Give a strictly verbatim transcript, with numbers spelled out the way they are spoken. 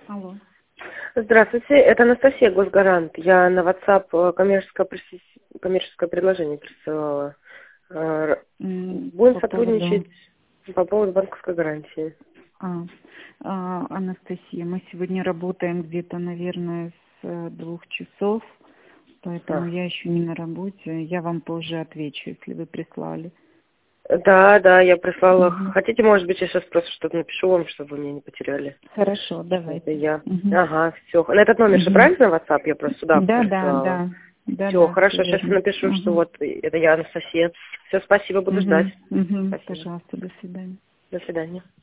Алло. Здравствуйте, это Анастасия, Госгарант. Я на WhatsApp коммерческое, прис- коммерческое предложение присылала. Э, М, Будем По поводу... сотрудничать по поводу банковской гарантии. А, а, Анастасия, мы сегодня работаем где-то, наверное, с э, двух часов, поэтому А. я еще не на работе. Я вам позже отвечу, если вы прислали. Да, да, я прислала. Мгм. Хотите, может быть, я сейчас просто что-то напишу вам, чтобы вы меня не потеряли. Хорошо, Это давайте. я. Мгм. Ага, все. На этот номер же Мгм. правильно WhatsApp? Я просто сюда Да, да, присылала. да. Да, Все, да, все хорошо, сейчас я верно. напишу, что Мгм. вот это я, Анастасия. Все, спасибо, буду ждать. Мгм. Мгм. Спасибо. Пожалуйста, до свидания. До свидания.